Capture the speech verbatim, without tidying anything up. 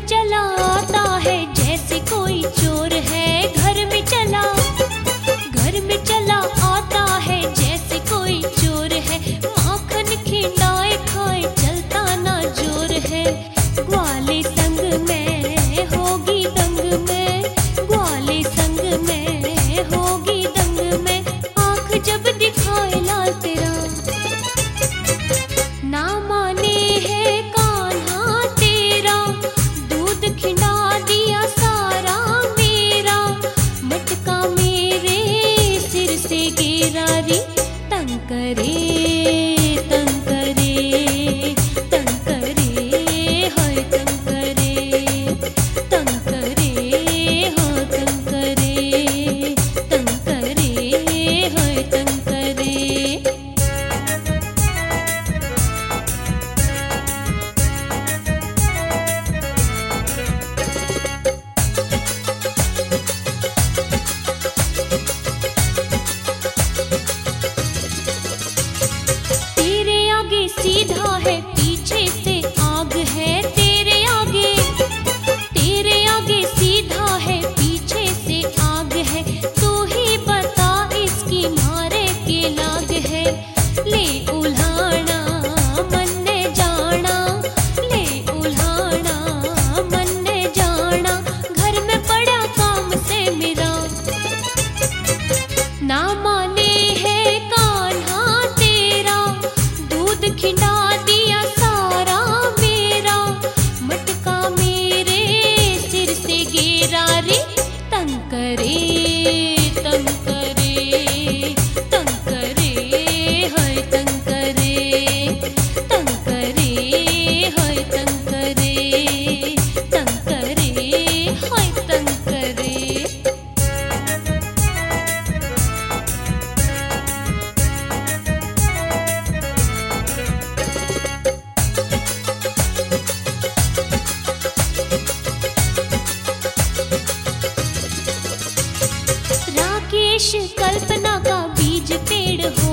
चला आता है जैसे कोई चोर है, घर में चला घर में चला आता है जैसे कोई चोर है। माखन खिंडाए खाए चलता ना जोर है। ग्वाले संग में होगी दंग में, ग्वाले संग में होगी दंग में। आँख जब दिखाए लाल तेरा ना माने है कान्हा तेरा। दूध खिंडा दिया सारा मेरा, मटका मेरे सिर से गिरा रे। तंग करे तंग करे तंग करे हाय तंग करे, तंग करे हाँ तंग करे, तंग करे हाय तंग करे। तेरे आगे सीधा है पीछे से आग है, तेरे आगे तेरे आगे सीधा है पीछे से आग है। तू ही बता इसकी मारे के लाग है। ले उल्हाना मन ने जाना, ले उल्हाना मन ने जाना। घर में पड़ा काम से मेरा ना माने है कान्हा तेरा। दूध खिंडा दिया सारा मेरा, मटका मेरे सिर से गिरा रे। तंग करे तंग करे तंग करे हाय तंग करे, तंग करे हाय तंग करे, तंग करे हाय तंग करे। राकेश कल्पना का बीज पेड़